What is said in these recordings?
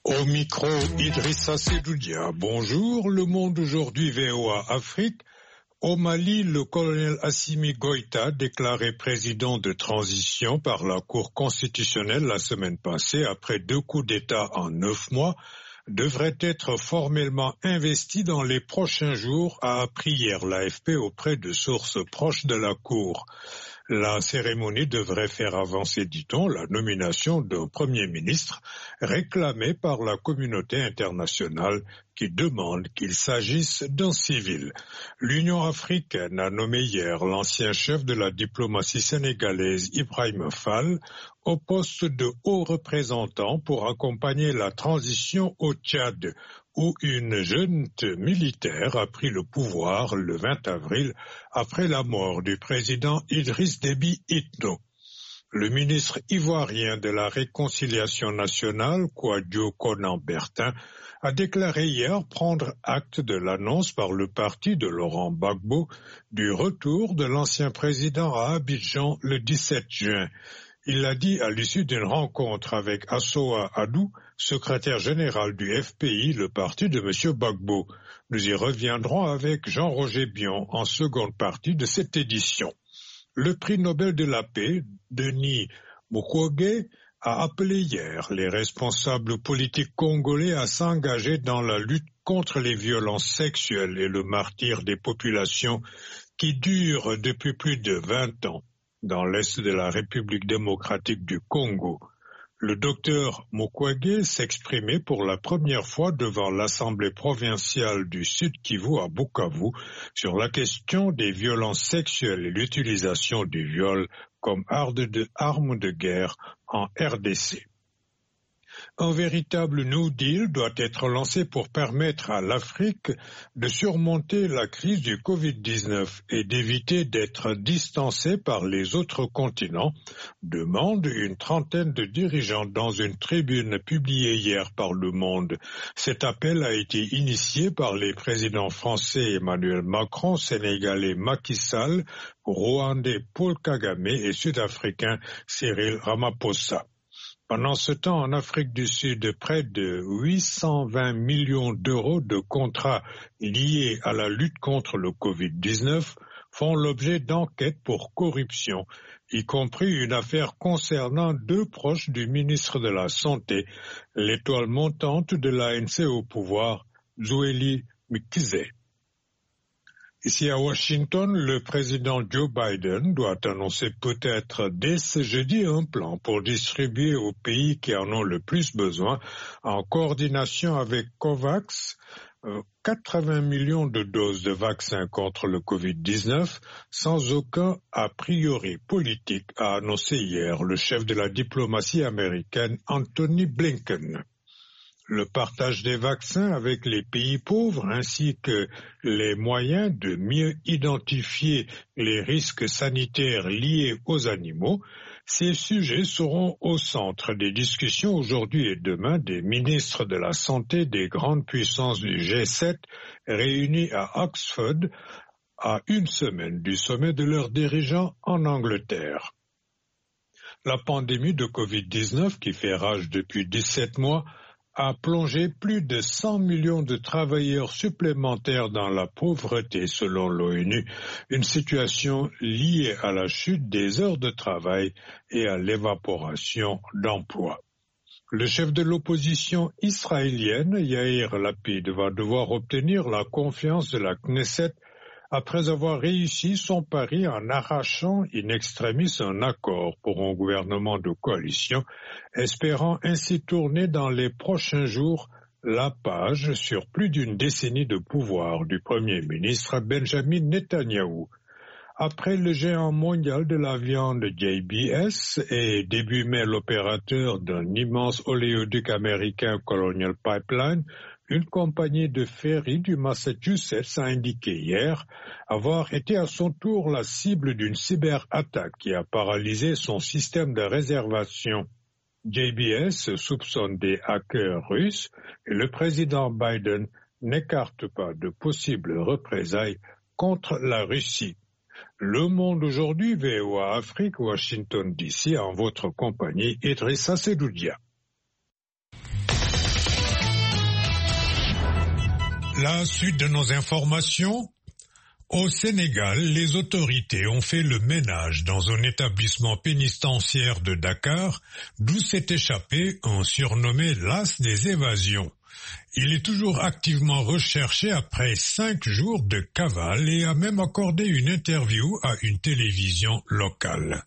Au micro, Idrissa Sedoudia. Bonjour, Le Monde aujourd'hui, VOA Afrique. Au Mali, le colonel Assimi Goïta, déclaré président de transition par la Cour constitutionnelle la semaine passée après 2 coups d'État en 9 mois, devrait être formellement investi dans les prochains jours, a appris hier l'AFP auprès de sources proches de la Cour. La cérémonie devrait faire avancer, dit-on, la nomination d'un Premier ministre réclamée par la communauté internationale qui demande qu'il s'agisse d'un civil. L'Union africaine a nommé hier l'ancien chef de la diplomatie sénégalaise Ibrahima Fall au poste de haut représentant pour accompagner la transition au Tchad, où une junte militaire a pris le pouvoir le 20 avril après la mort du président Idriss Déby Itno. Le ministre ivoirien de la Réconciliation nationale, Kouadio Konan Bertin, a déclaré hier prendre acte de l'annonce par le parti de Laurent Gbagbo du retour de l'ancien président à Abidjan le 17 juin. Il l'a dit à l'issue d'une rencontre avec Assoa Adou, secrétaire général du FPI, le parti de M. Gbagbo. Nous y reviendrons avec Jean-Roger Bion en seconde partie de cette édition. Le prix Nobel de la paix, Denis Mukwege, a appelé hier les responsables politiques congolais à s'engager dans la lutte contre les violences sexuelles et le martyre des populations qui durent depuis plus de 20 ans dans l'est de la République démocratique du Congo. Le docteur Mukwege s'exprimait pour la première fois devant l'Assemblée provinciale du Sud Kivu à Bukavu sur la question des violences sexuelles et l'utilisation du viol comme arme de guerre en RDC. Un véritable New Deal doit être lancé pour permettre à l'Afrique de surmonter la crise du Covid-19 et d'éviter d'être distancée par les autres continents, demande une trentaine de dirigeants dans une tribune publiée hier par Le Monde. Cet appel a été initié par les présidents français Emmanuel Macron, sénégalais Macky Sall, rwandais Paul Kagame et sud-africain Cyril Ramaphosa. Pendant ce temps, en Afrique du Sud, près de 820 millions d'euros de contrats liés à la lutte contre le Covid-19 font l'objet d'enquêtes pour corruption, y compris une affaire concernant 2 proches du ministre de la Santé, l'étoile montante de l'ANC au pouvoir, Zweli Mkhize. Ici à Washington, le président Joe Biden doit annoncer peut-être dès ce jeudi un plan pour distribuer aux pays qui en ont le plus besoin, en coordination avec COVAX, 80 millions de doses de vaccins contre le Covid-19, sans aucun a priori politique, a annoncé hier le chef de la diplomatie américaine Anthony Blinken. Le partage des vaccins avec les pays pauvres ainsi que les moyens de mieux identifier les risques sanitaires liés aux animaux, ces sujets seront au centre des discussions aujourd'hui et demain des ministres de la Santé des grandes puissances du G7 réunis à Oxford à une semaine du sommet de leurs dirigeants en Angleterre. La pandémie de Covid-19 qui fait rage depuis 17 mois a plongé plus de 100 millions de travailleurs supplémentaires dans la pauvreté selon l'ONU, une situation liée à la chute des heures de travail et à l'évaporation d'emplois. Le chef de l'opposition israélienne, Yair Lapid, va devoir obtenir la confiance de la Knesset après avoir réussi son pari en arrachant in extremis un accord pour un gouvernement de coalition, espérant ainsi tourner dans les prochains jours la page sur plus d'une décennie de pouvoir du Premier ministre Benjamin Netanyahou. Après le géant mondial de la viande JBS et début mai l'opérateur d'un immense oléoduc américain Colonial Pipeline, une compagnie de ferry du Massachusetts a indiqué hier avoir été à son tour la cible d'une cyberattaque qui a paralysé son système de réservation. JBS soupçonne des hackers russes et le président Biden n'écarte pas de possibles représailles contre la Russie. Le Monde aujourd'hui, VOA Afrique, Washington DC, en votre compagnie, Idrissa Sedoudia. La suite de nos informations. Au Sénégal, les autorités ont fait le ménage dans un établissement pénitentiaire de Dakar, d'où s'est échappé un surnommé l'as des évasions. Il est toujours activement recherché après 5 jours de cavale et a même accordé une interview à une télévision locale.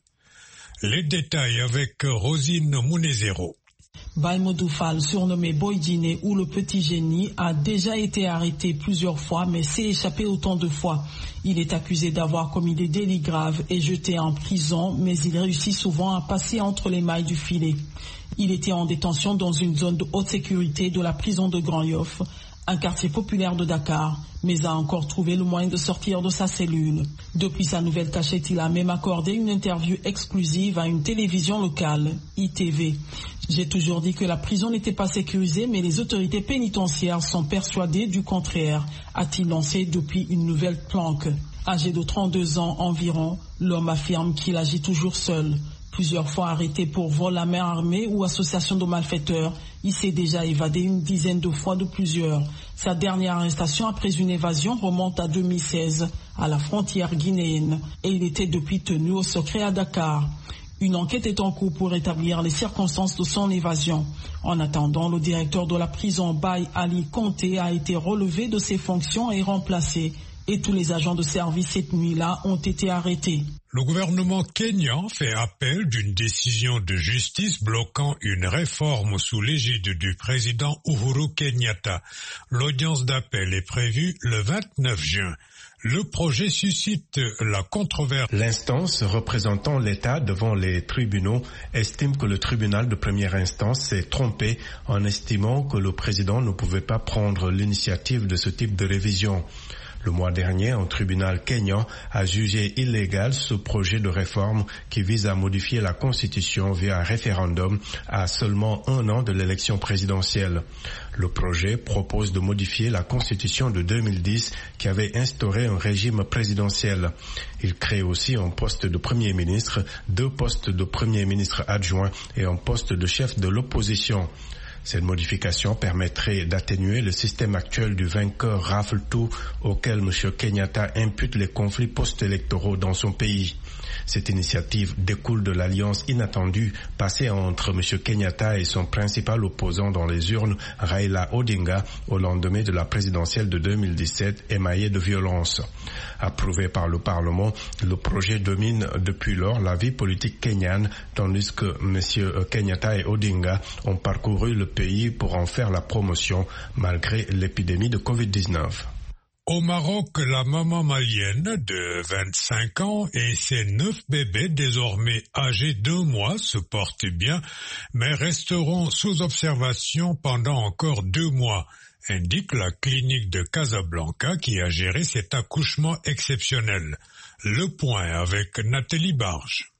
Les détails avec Rosine Mounezero. Baïmodou Fall, surnommé Boy Djiné ou le petit génie, a déjà été arrêté plusieurs fois mais s'est échappé autant de fois. Il est accusé d'avoir commis des délits graves et jeté en prison, mais il réussit souvent à passer entre les mailles du filet. Il était en détention dans une zone de haute sécurité de la prison de Grand Yoff, un quartier populaire de Dakar, mais a encore trouvé le moyen de sortir de sa cellule. Depuis sa nouvelle cachette, il a même accordé une interview exclusive à une télévision locale, ITV. J'ai toujours dit que la prison n'était pas sécurisée, mais les autorités pénitentiaires sont persuadées du contraire, a-t-il lancé depuis une nouvelle planque. Âgé de 32 ans environ, l'homme affirme qu'il agit toujours seul. Plusieurs fois arrêté pour vol à main armée ou association de malfaiteurs, il s'est déjà évadé une dizaine de fois de plusieurs. Sa dernière arrestation après une évasion remonte à 2016, à la frontière guinéenne, et il était depuis tenu au secret à Dakar. Une enquête est en cours pour établir les circonstances de son évasion. En attendant, le directeur de la prison Baye Ali Conté a été relevé de ses fonctions et remplacé. Et tous les agents de service cette nuit-là ont été arrêtés. Le gouvernement kényan fait appel d'une décision de justice bloquant une réforme sous l'égide du président Uhuru Kenyatta. L'audience d'appel est prévue le 29 juin. Le projet suscite la controverse. L'instance représentant l'État devant les tribunaux estime que le tribunal de première instance s'est trompé en estimant que le président ne pouvait pas prendre l'initiative de ce type de révision. Le mois dernier, un tribunal kényan a jugé illégal ce projet de réforme qui vise à modifier la Constitution via un référendum à seulement 1 an de l'élection présidentielle. Le projet propose de modifier la Constitution de 2010 qui avait instauré un régime présidentiel. Il crée aussi un poste de Premier ministre, 2 postes de Premier ministre adjoint et un poste de chef de l'opposition. Cette modification permettrait d'atténuer le système actuel du vainqueur rafle-tout auquel M. Kenyatta impute les conflits post-électoraux dans son pays. Cette initiative découle de l'alliance inattendue passée entre M. Kenyatta et son principal opposant dans les urnes, Raila Odinga, au lendemain de la présidentielle de 2017 émaillée de violence. Approuvé par le Parlement, le projet domine depuis lors la vie politique kenyane, tandis que M. Kenyatta et Odinga ont parcouru le pays pour en faire la promotion malgré l'épidémie de Covid-19. Au Maroc, la maman malienne de 25 ans et ses 9 bébés désormais âgés d'1 mois se portent bien, mais resteront sous observation pendant encore 2 mois, indique la clinique de Casablanca qui a géré cet accouchement exceptionnel. Le point avec Nathalie Barge.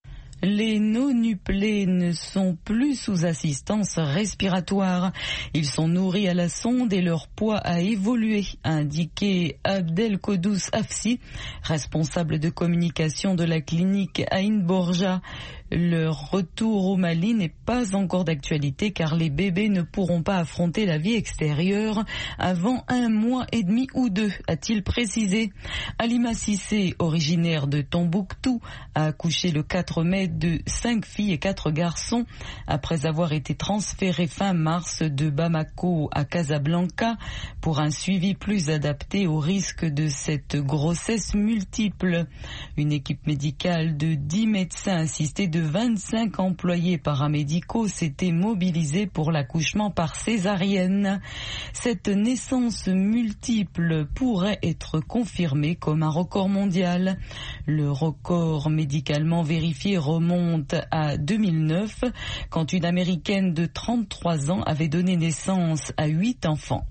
Les nonuplés ne sont plus sous assistance respiratoire. Ils sont nourris à la sonde et leur poids a évolué, a indiqué Abdelkodous Afsi, responsable de communication de la clinique Aïn Borja. Leur retour au Mali n'est pas encore d'actualité car les bébés ne pourront pas affronter la vie extérieure avant 1 mois et demi ou 2, a-t-il précisé. Alima Sissé, originaire de Tombouctou, a accouché le 4 mai de 5 filles et 4 garçons après avoir été transférée fin mars de Bamako à Casablanca pour un suivi plus adapté au risque de cette grossesse multiple. Une équipe médicale de 10 médecins assistés de 25 employés paramédicaux s'étaient mobilisés pour l'accouchement par césarienne. Cette naissance multiple pourrait être confirmée comme un record mondial. Le record médicalement vérifié remonte à 2009, quand une Américaine de 33 ans avait donné naissance à 8 enfants.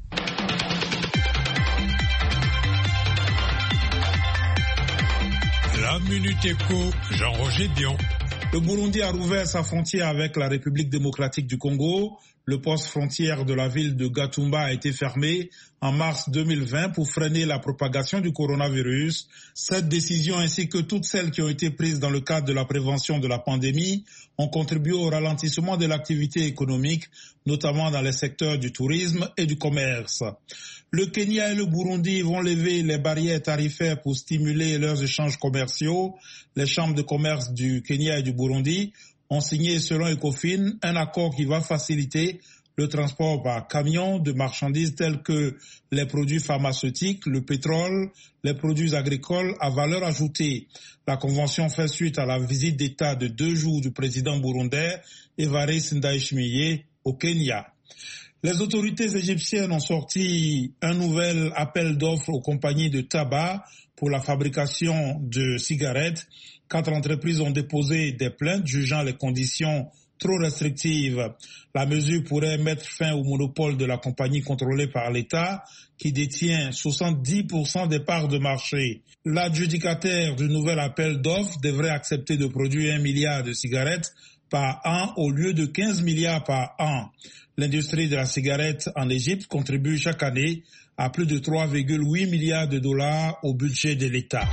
La Minute Éco, Jean-Roger Dion. Le Burundi a rouvert sa frontière avec la République démocratique du Congo. Le poste frontière de la ville de Gatumba a été fermé en mars 2020 pour freiner la propagation du coronavirus. Cette décision ainsi que toutes celles qui ont été prises dans le cadre de la prévention de la pandémie ont contribué au ralentissement de l'activité économique, notamment dans les secteurs du tourisme et du commerce. Le Kenya et le Burundi vont lever les barrières tarifaires pour stimuler leurs échanges commerciaux. Les chambres de commerce du Kenya et du Burundi ont signé, selon Ecofin, un accord qui va faciliter le transport par camion de marchandises telles que les produits pharmaceutiques, le pétrole, les produits agricoles à valeur ajoutée. La convention fait suite à la visite d'État de 2 jours du président burundais Evariste Ndayishimiye au Kenya. Les autorités égyptiennes ont sorti un nouvel appel d'offres aux compagnies de tabac pour la fabrication de cigarettes. 4 entreprises ont déposé des plaintes jugeant les conditions trop restrictives. La mesure pourrait mettre fin au monopole de la compagnie contrôlée par l'État qui détient 70% des parts de marché. L'adjudicataire du nouvel appel d'offres devrait accepter de produire 1 milliard de cigarettes par an au lieu de 15 milliards par an. L'industrie de la cigarette en Égypte contribue chaque année à plus de 3,8 milliards de dollars au budget de l'État.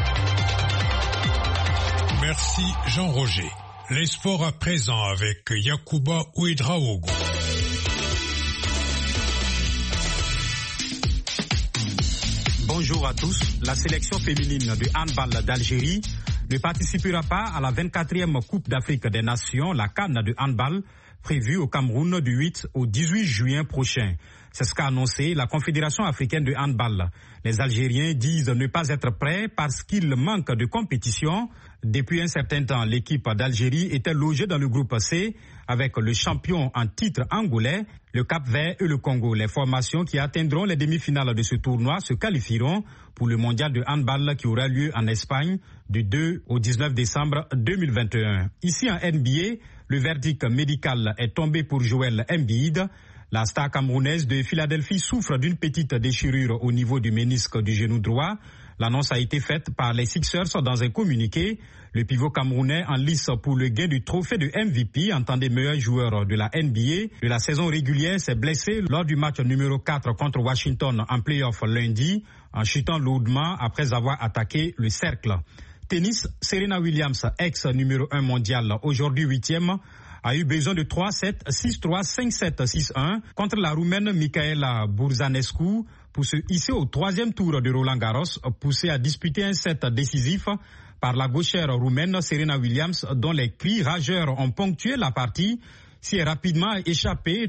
Merci Jean-Roger. Les sports à présent avec Yacouba Ouedraogo. Bonjour à tous. La sélection féminine de handball d'Algérie ne participera pas à la 24e Coupe d'Afrique des Nations, la CAN de handball, prévue au Cameroun du 8 au 18 juin prochain. C'est ce qu'a annoncé la Confédération africaine de handball. Les Algériens disent ne pas être prêts parce qu'il manque de compétition. Depuis un certain temps, l'équipe d'Algérie était logée dans le groupe C avec le champion en titre angolais, le Cap-Vert et le Congo. Les formations qui atteindront les demi-finales de ce tournoi se qualifieront pour le mondial de handball qui aura lieu en Espagne du 2 au 19 décembre 2021. Ici en NBA, le verdict médical est tombé pour Joel Embiid. La star camerounaise de Philadelphie souffre d'une petite déchirure au niveau du ménisque du genou droit. L'annonce a été faite par les Sixers dans un communiqué. Le pivot camerounais en lice pour le gain du trophée de MVP en tant que meilleur joueur de la NBA de la saison régulière s'est blessé lors du match numéro 4 contre Washington en play-off lundi en chutant lourdement après avoir attaqué le cercle. Tennis, Serena Williams, ex numéro 1 mondial, aujourd'hui 8e, a eu besoin de 3-7, 6-3, 5-7, 6-1 contre la Roumaine Michaela Burzanescu pour se hisser au 3e tour de Roland-Garros, poussée à disputer un set décisif par la gauchère roumaine Serena Williams, dont les cris rageurs ont ponctué la partie, s'y est rapidement échappé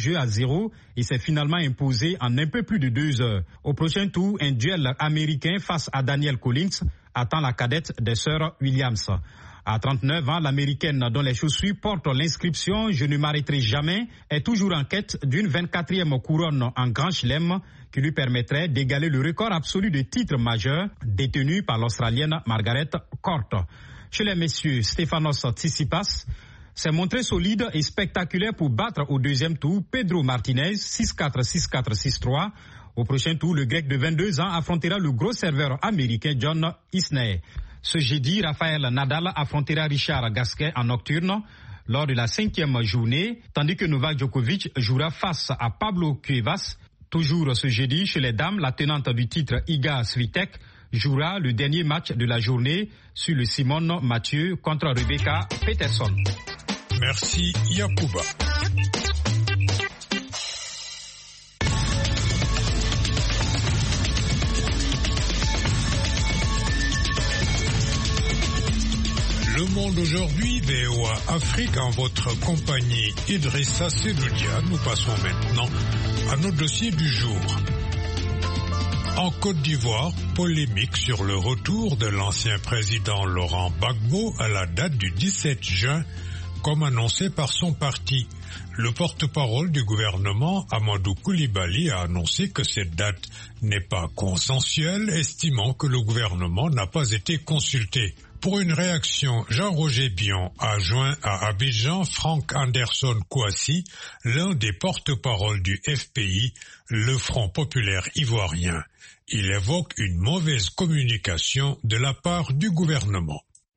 3-0 et s'est finalement imposé en un peu plus de 2 heures. Au prochain tour, un duel américain face à Danielle Collins attend la cadette des sœurs Williams. À 39 ans, l'américaine dont les chaussures portent l'inscription « Je ne m'arrêterai jamais » est toujours en quête d'une 24e couronne en Grand Chelem qui lui permettrait d'égaler le record absolu de titres majeurs détenu par l'Australienne Margaret Court. Chez les messieurs, Stefanos Tsitsipas s'est montré solide et spectaculaire pour battre au 2e tour Pedro Martinez 6-4, 6-4, 6-3. Au prochain tour, le Grec de 22 ans affrontera le gros serveur américain John Isner. Ce jeudi, Rafael Nadal affrontera Richard Gasquet en nocturne lors de la 5e journée, tandis que Novak Djokovic jouera face à Pablo Cuevas. Toujours ce jeudi, chez les dames, la tenante du titre Iga Swiatek jouera le dernier match de la journée sur le Simone Mathieu contre Rebecca Peterson. Merci Yacouba. Le Monde aujourd'hui, VOA Afrique, en votre compagnie Idrissa Seloudia. Nous passons maintenant à notre dossier du jour. En Côte d'Ivoire, polémique sur le retour de l'ancien président Laurent Gbagbo à la date du 17 juin, comme annoncé par son parti. Le porte-parole du gouvernement, Amadou Koulibaly, a annoncé que cette date n'est pas consensuelle, estimant que le gouvernement n'a pas été consulté. Pour une réaction, Jean-Roger Bion a joint à Abidjan Frank Anderson Kouassi, l'un des porte-paroles du FPI, le Front populaire ivoirien. Il évoque une mauvaise communication de la part du gouvernement.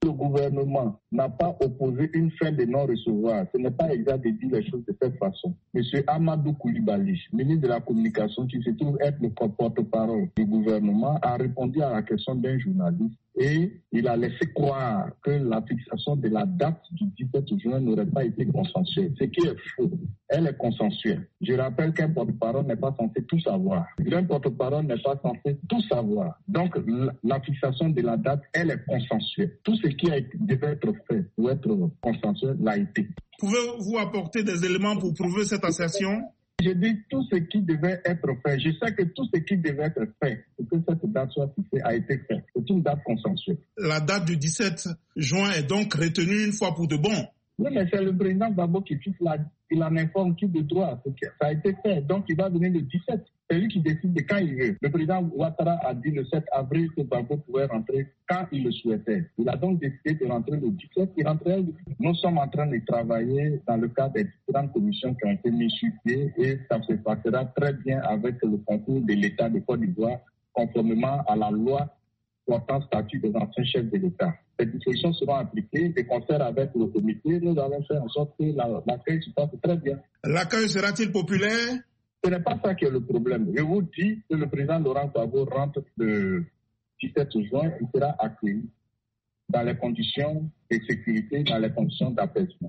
Le gouvernement n'a pas opposé une fin de non-recevoir. Ce n'est pas exact de dire les choses de cette façon. Monsieur Amadou Koulibaly, ministre de la Communication, qui se trouve être le porte-parole du gouvernement, a répondu à la question d'un journaliste et il a laissé croire que la fixation de la date du 17 juin n'aurait pas été consensuelle. Ce qui est faux. Elle est consensuelle. Je rappelle qu'un porte-parole n'est pas censé tout savoir. Un porte-parole n'est pas censé tout savoir. Donc, la fixation de la date, elle est consensuelle. Tout ce qui devait être fait pour être consensuel l'a été. Pouvez-vous apporter des éléments pour prouver cette assertion? Je dis tout ce qui devait être fait. Je sais que tout ce qui devait être fait pour que cette date soit fixée a été fait. C'est une date consensuelle. La date du 17 juin est donc retenue une fois pour de bon. Oui, mais c'est le président Gbagbo qui fixe il en informe qui de droit. Ça a été fait, donc il va venir le 17. C'est lui qui décide de quand il veut. Le président Ouattara a dit le 7 avril que Gbagbo pouvait rentrer quand il le souhaitait. Il a donc décidé de rentrer le 17. Il rentrait. Nous sommes en train de travailler dans le cadre des différentes commissions qui ont été mises sur pied et ça se passera très bien avec le concours de l'État de Côte d'Ivoire conformément à la loi portant statut des anciens chefs de l'État. Ces dispositions seront appliquées de concert avec le comité. Nous allons faire en sorte que l'accueil se passe très bien. L'accueil sera-t-il populaire? Ce n'est pas ça qui est le problème. Je vous dis que le président Laurent Gbagbo rentre le 17 juin, il sera accueilli dans les conditions de sécurité, dans les conditions d'apaisement.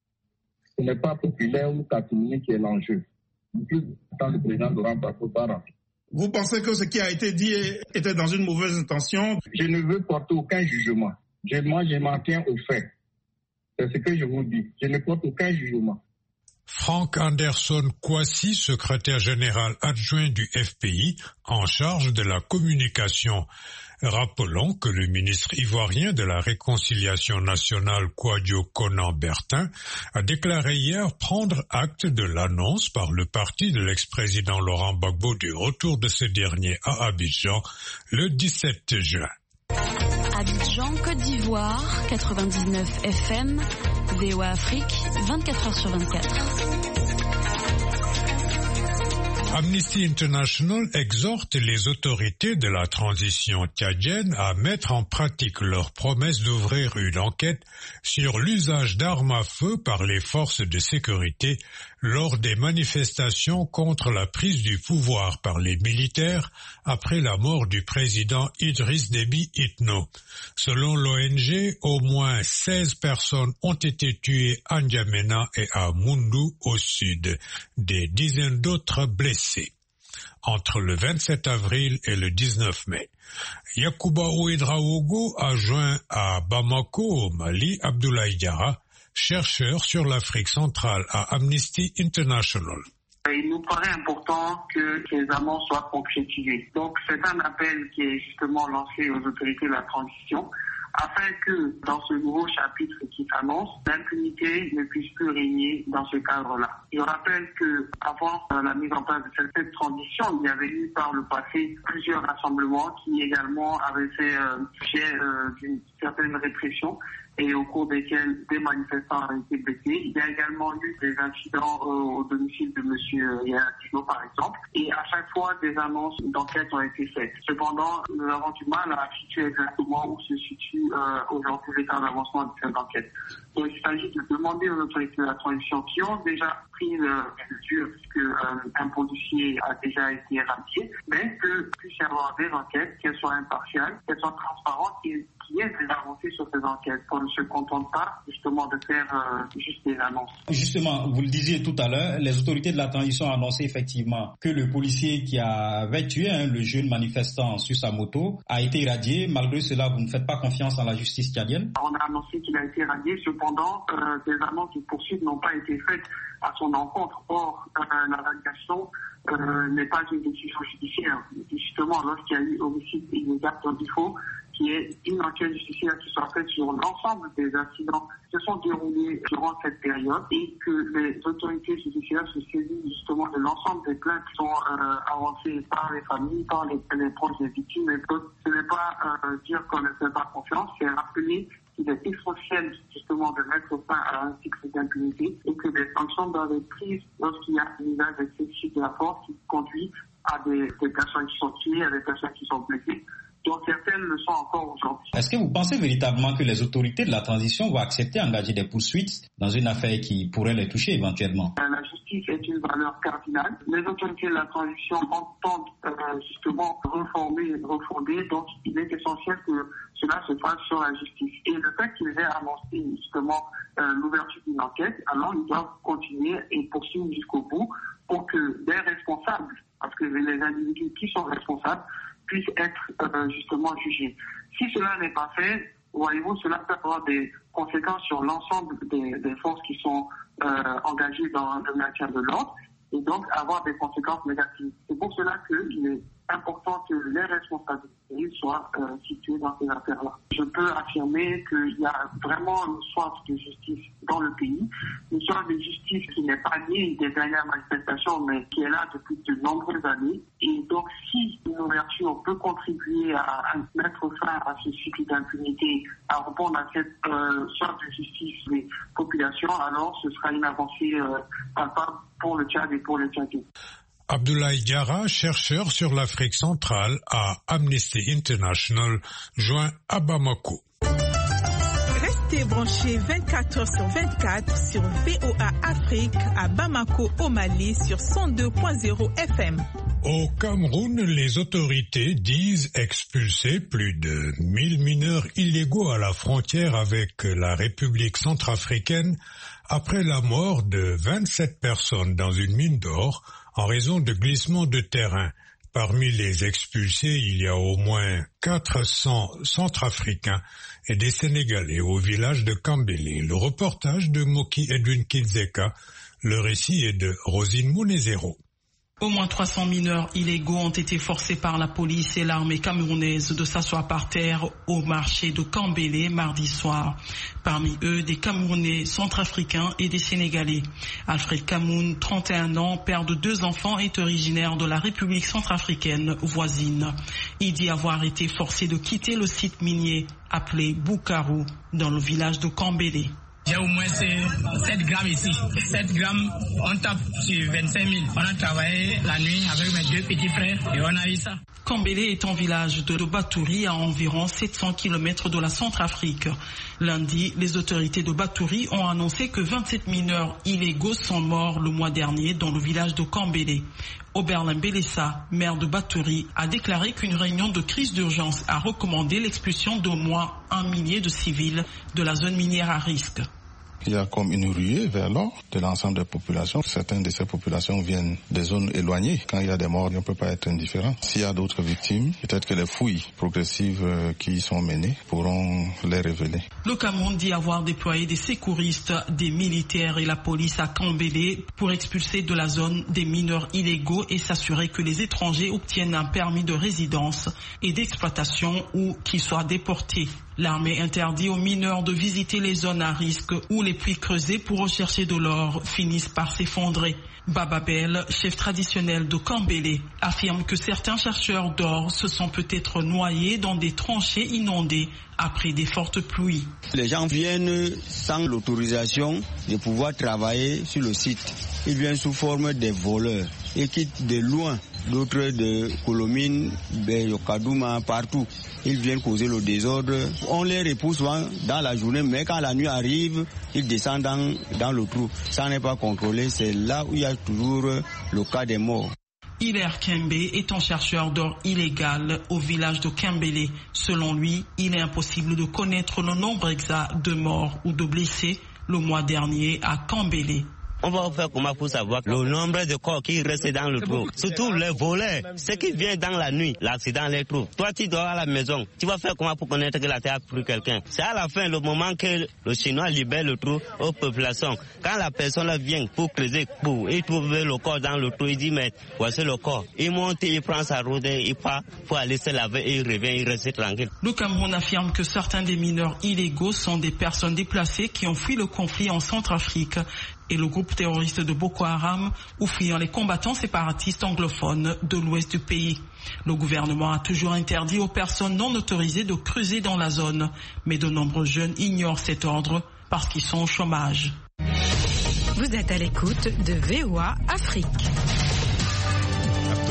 Ce n'est pas populaire ou catimini qui est l'enjeu. Plus tant le président Laurent Gbagbo va rentrer. Vous pensez que ce qui a été dit était dans une mauvaise intention? Je ne veux porter aucun jugement. Moi, je m'en tiens aux faits. C'est ce que je vous dis. Je ne porte aucun jugement. Frank Anderson Kwasi, secrétaire général adjoint du FPI, en charge de la communication. Rappelons que le ministre ivoirien de la Réconciliation nationale, Kouadio Konan-Bertin, a déclaré hier prendre acte de l'annonce par le parti de l'ex-président Laurent Gbagbo du retour de ce dernier à Abidjan le 17 juin. Abidjan, Côte d'Ivoire, 99 FM, VOA Afrique, 24h/24. Amnesty International exhorte les autorités de la transition tchadienne à mettre en pratique leur promesse d'ouvrir une enquête sur l'usage d'armes à feu par les forces de sécurité lors des manifestations contre la prise du pouvoir par les militaires après la mort du président Idriss Déby Itno. Selon l'ONG, au moins 16 personnes ont été tuées à N'Djamena et à Moundou au sud, des dizaines d'autres blessés. Entre le 27 avril et le 19 mai. Yacouba Ouedraogo a joint à Bamako, au Mali, Abdoulaye Diarra, chercheur sur l'Afrique centrale à Amnesty International. Il nous paraît important que ces annonces soient concrétisées. Donc c'est un appel qui est justement lancé aux autorités de la transition afin que dans ce nouveau chapitre qui s'annonce, l'impunité ne puisse plus régner dans ce cadre-là. Je rappelle que avant la mise en place de cette transition, il y avait eu par le passé plusieurs rassemblements qui également avaient fait sujet d'une certaine répression et au cours desquels des manifestants ont été blessés. Il y a également eu des incidents au domicile de M. Yaya Diallo, par exemple, et à chaque fois, des annonces d'enquête ont été faites. Cependant, nous avons du mal à situer exactement où se situe aujourd'hui l'état d'avancement de cette enquête. Donc, il s'agit de demander aux autorités de la transition qui ont déjà pris les mesures, puisqu'un policier a déjà été radié, mais que puisse y avoir des enquêtes, qu'elles soient impartiales, qu'elles soient transparentes et qu'il y ait des avancées sur ces enquêtes. On ne se contente pas justement de faire juste des annonces. Justement, vous le disiez tout à l'heure, les autorités de la transition ont annoncé effectivement que le policier qui avait tué le jeune manifestant sur sa moto a été irradié. Malgré cela, vous ne faites pas confiance en la justice tchadienne? On a annoncé qu'il a été irradié, cependant, des annonces de poursuite n'ont pas été faites à son encontre. Or, la radiation n'est pas une décision judiciaire. Justement, lorsqu'il y a eu homicide illégal, donc il faut qu'il y ait une enquête judiciaire qui soit faite sur l'ensemble des incidents qui se sont déroulés durant cette période et que les autorités judiciaires se saisissent justement de l'ensemble des plaintes qui sont avancées par les familles, par les proches des victimes. Et ce n'est pas dire qu'on ne fait pas confiance, c'est rappeler qu'il est essentiel justement de mettre fin à un cycle d'impunité et que des sanctions doivent être prises lorsqu'il y a un usage excessif de la force qui conduit à des personnes qui sont tuées, à des personnes qui sont blessées. dont certaines le sont encore aujourd'hui. Est-ce que vous pensez véritablement que les autorités de la transition vont accepter d'engager des poursuites dans une affaire qui pourrait les toucher éventuellement? La justice est une valeur cardinale. Les autorités de la transition entendent justement reformer et refonder, donc il est essentiel que cela se fasse sur la justice. Et le fait qu'ils aient annoncé justement l'ouverture d'une enquête, alors ils doivent continuer et poursuivre jusqu'au bout pour que les responsables, parce que les individus qui sont responsables, puissent être justement jugés. Si cela n'est pas fait, voyez-vous, cela peut avoir des conséquences sur l'ensemble des forces qui sont engagées dans le maintien de l'ordre et donc avoir des conséquences négatives. C'est pour cela qu'il est important que les responsabilités soient situées dans ces affaires-là. Je peux affirmer qu'il y a vraiment une soif de justice dans le pays, une soif de justice qui n'est pas née des dernières manifestations, mais qui est là depuis de nombreuses années. Et donc, si une ouverture peut contribuer à mettre fin à ce cycle d'impunité, à répondre à cette soif de justice des populations, alors ce sera une avancée palpable pour le Tchad et pour les Tchadiens. Abdoulaye Diarra, chercheur sur l'Afrique centrale à Amnesty International, joint à Bamako. Restez branchés 24h/24 sur VOA Afrique à Bamako au Mali sur 102.0 FM. Au Cameroun, les autorités disent expulser plus de 1000 mineurs illégaux à la frontière avec la République centrafricaine après la mort de 27 personnes dans une mine d'or en raison de glissements de terrain. Parmi les expulsés, il y a au moins 400 Centrafricains et des Sénégalais au village de Kambélé. Le reportage de Moki Edwin Kinzeka, le récit est de Rosine Mounezero. Au moins 300 mineurs illégaux ont été forcés par la police et l'armée camerounaise de s'asseoir par terre au marché de Kambélé mardi soir. Parmi eux, des Camerounais, Centrafricains et des Sénégalais. Alfred Kamoun, 31 ans, père de 2 enfants, est originaire de la République centrafricaine voisine. Il dit avoir été forcé de quitter le site minier appelé Boukarou dans le village de Kambélé. J'ai au moins 7 grammes ici. 7 grammes, on tape sur 25 000. On a travaillé la nuit avec mes 2 petits frères et on a eu ça. Kambélé est un village de Batouri à environ 700 km de la Centrafrique. Lundi, les autorités de Batouri ont annoncé que 27 mineurs illégaux sont morts le mois dernier dans le village de Kambélé. Oberlin Bélessa, maire de Batouri, a déclaré qu'une réunion de crise d'urgence a recommandé l'expulsion d'au moins 1 millier de civils de la zone minière à risque. Il y a comme une ruée vers l'or de l'ensemble des populations. Certaines de ces populations viennent des zones éloignées. Quand il y a des morts, on ne peut pas être indifférent. S'il y a d'autres victimes, peut-être que les fouilles progressives qui y sont menées pourront les révéler. Le Cameroun dit avoir déployé des secouristes, des militaires et la police à Kambélé pour expulser de la zone des mineurs illégaux et s'assurer que les étrangers obtiennent un permis de résidence et d'exploitation ou qu'ils soient déportés. L'armée interdit aux mineurs de visiter les zones à risque où les puits creusés pour rechercher de l'or finissent par s'effondrer. Bababel, chef traditionnel de Kambélé, affirme que certains chercheurs d'or se sont peut-être noyés dans des tranchées inondées après des fortes pluies. Les gens viennent sans l'autorisation de pouvoir travailler sur le site. Ils viennent sous forme de voleurs et quittent de loin. D'autres de Kolomine, Yokadouma, partout. Ils viennent causer le désordre. On les repousse souvent dans la journée, mais quand la nuit arrive, ils descendent dans le trou. Ça n'est pas contrôlé, c'est là où il y a toujours le cas des morts. Hilaire Kembe est un chercheur d'or illégal au village de Kambélé. Selon lui, il est impossible de connaître le nombre exact de morts ou de blessés le mois dernier à Kambélé. On va faire comment pour savoir le nombre de corps qui restent dans le trou. Surtout les voleurs, ceux qui viennent dans la nuit, l'accident les trouve. Toi, tu dors à la maison, tu vas faire comment pour connaître que la terre a pris quelqu'un? C'est à la fin, le moment que le Chinois libère le trou aux populations. Quand la personne vient pour creuser, il trouve le corps dans le trou, il dit mais voici le corps. Il monte, il prend sa route, il part pour aller se laver et il revient, il reste tranquille. Le Cameroun affirme que certains des mineurs illégaux sont des personnes déplacées qui ont fui le conflit en Centrafrique et le groupe terroriste de Boko Haram ou fuyant les combattants séparatistes anglophones de l'ouest du pays. Le gouvernement a toujours interdit aux personnes non autorisées de creuser dans la zone, mais de nombreux jeunes ignorent cet ordre parce qu'ils sont au chômage. Vous êtes à l'écoute de VOA Afrique.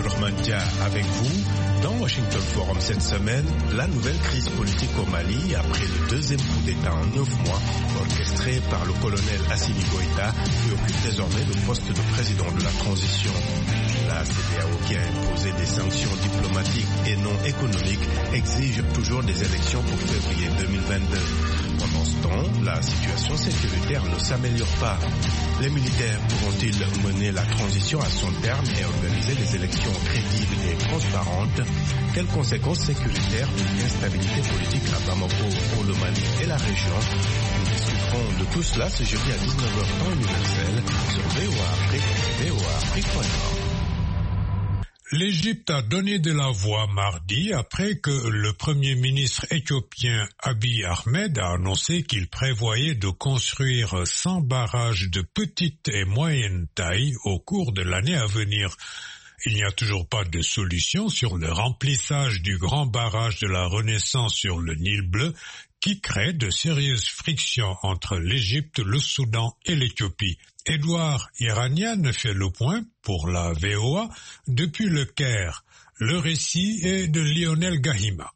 Abdourahmane Dia avec vous. Dans Washington Forum cette semaine, la nouvelle crise politique au Mali après le deuxième coup d'État en 9 mois, orchestré par le colonel Assimi Goïta, qui occupe désormais le poste de président de la transition. La CEDEAO, qui a imposé des sanctions diplomatiques et non économiques, exige toujours des élections pour février 2022. Pendant ce temps, la situation sécuritaire ne s'améliore pas. Les militaires pourront-ils mener la transition à son terme et organiser des élections crédibles et transparentes? Quelles conséquences sécuritaires de l'instabilité politique à Bamako pour le Mali et la région? Nous discuterons de tout cela ce jeudi à 19h temps universel sur VOA Afrique, voaafrique.com. L'Égypte a donné de la voix mardi après que le Premier ministre éthiopien Abiy Ahmed a annoncé qu'il prévoyait de construire 100 barrages de petite et moyenne taille au cours de l'année à venir. Il n'y a toujours pas de solution sur le remplissage du grand barrage de la Renaissance sur le Nil Bleu qui crée de sérieuses frictions entre l'Égypte, le Soudan et l'Éthiopie. Édouard Iranian fait le point pour la VOA depuis le Caire. Le récit est de Lionel Gahima.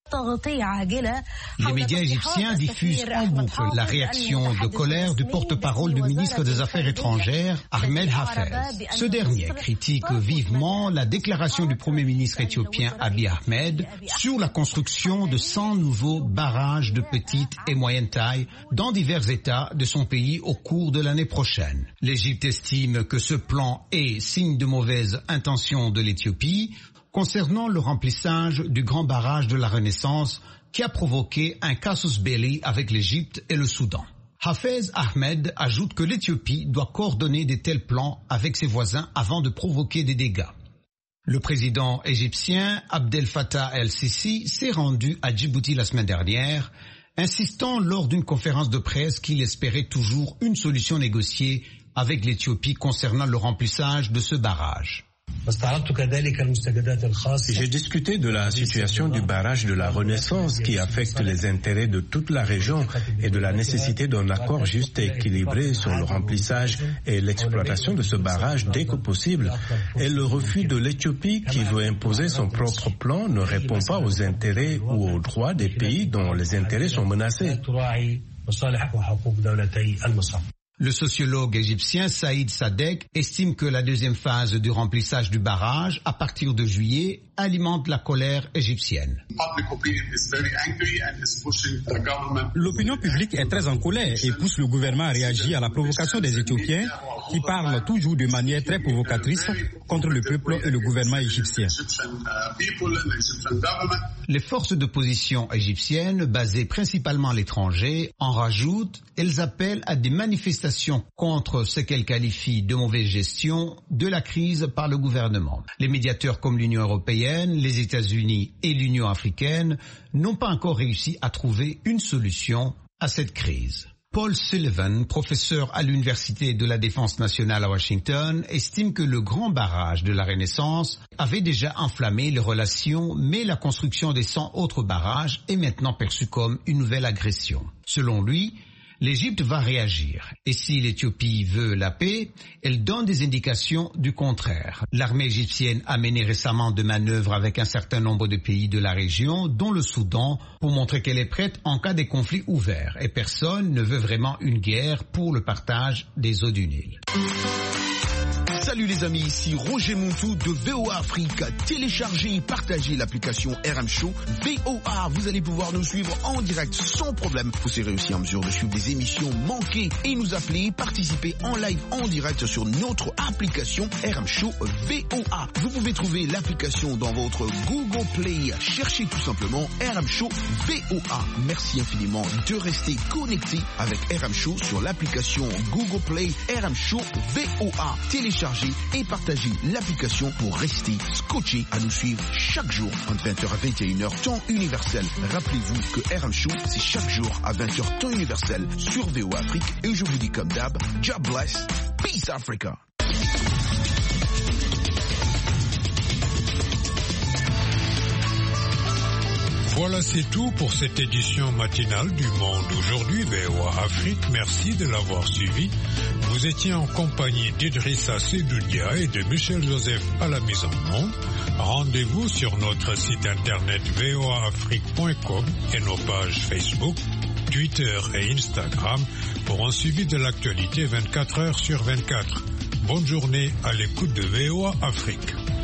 Les médias égyptiens diffusent en boucle la réaction de colère du porte-parole du ministre des Affaires étrangères, Ahmed Hafez. Ce dernier critique vivement la déclaration du Premier ministre éthiopien Abiy Ahmed sur la construction de 100 nouveaux barrages de petite et moyenne taille dans divers États de son pays au cours de l'année prochaine. L'Égypte estime que ce plan est signe de mauvaise intention de l'Éthiopie concernant le remplissage du grand barrage de la Renaissance qui a provoqué un casus belli avec l'Égypte et le Soudan. Hafez Ahmed ajoute que l'Éthiopie doit coordonner de tels plans avec ses voisins avant de provoquer des dégâts. Le président égyptien Abdel Fattah el-Sisi s'est rendu à Djibouti la semaine dernière, insistant lors d'une conférence de presse qu'il espérait toujours une solution négociée avec l'Éthiopie concernant le remplissage de ce barrage. J'ai discuté de la situation du barrage de la Renaissance qui affecte les intérêts de toute la région et de la nécessité d'un accord juste et équilibré sur le remplissage et l'exploitation de ce barrage dès que possible. Et le refus de l'Éthiopie qui veut imposer son propre plan ne répond pas aux intérêts ou aux droits des pays dont les intérêts sont menacés. Le sociologue égyptien Saïd Sadek estime que la deuxième phase du remplissage du barrage à partir de juillet alimente la colère égyptienne. L'opinion publique est très en colère et pousse le gouvernement à réagir à la provocation des Éthiopiens qui parlent toujours de manière très provocatrice contre le peuple et le gouvernement égyptien. Les forces d'opposition égyptiennes, basées principalement à l'étranger, en rajoutent. Elles appellent à des manifestations contre ce qu'elles qualifient de mauvaise gestion de la crise par le gouvernement. Les médiateurs comme l'Union européenne, les États-Unis et l'Union africaine n'ont pas encore réussi à trouver une solution à cette crise. Paul Sullivan, professeur à l'Université de la Défense nationale à Washington, estime que le grand barrage de la Renaissance avait déjà enflammé les relations, mais la construction des 100 autres barrages est maintenant perçue comme une nouvelle agression. Selon lui, l'Égypte va réagir. Et si l'Éthiopie veut la paix, elle donne des indications du contraire. L'armée égyptienne a mené récemment de manœuvres avec un certain nombre de pays de la région, dont le Soudan, pour montrer qu'elle est prête en cas de conflit ouvert. Et personne ne veut vraiment une guerre pour le partage des eaux du Nil. Salut les amis, ici Roger Montou de VOA Afrique. Téléchargez et partagez l'application RM Show VOA. Vous allez pouvoir nous suivre en direct sans problème. Vous serez aussi en mesure de suivre des émissions manquées et nous appeler, participer en live en direct sur notre application RM Show VOA. Vous pouvez trouver l'application dans votre Google Play. Cherchez tout simplement RM Show VOA. Merci infiniment de rester connecté avec RM Show sur l'application Google Play RM Show VOA. Téléchargez et partagez l'application pour rester scotché à nous suivre chaque jour entre 20h à 21h temps universel. Rappelez-vous que RM Show c'est chaque jour à 20h temps universel sur VOA Afrique et je vous dis comme d'hab, God bless, peace Africa. Voilà, c'est tout pour cette édition matinale du Monde aujourd'hui, VOA Afrique. Merci de l'avoir suivi. Vous étiez en compagnie d'Idrissa Sedoudia et de Michel Joseph à la mise en onde. Rendez-vous sur notre site internet voaafrique.com et nos pages Facebook, Twitter et Instagram pour un suivi de l'actualité 24 heures sur 24. Bonne journée à l'écoute de VOA Afrique.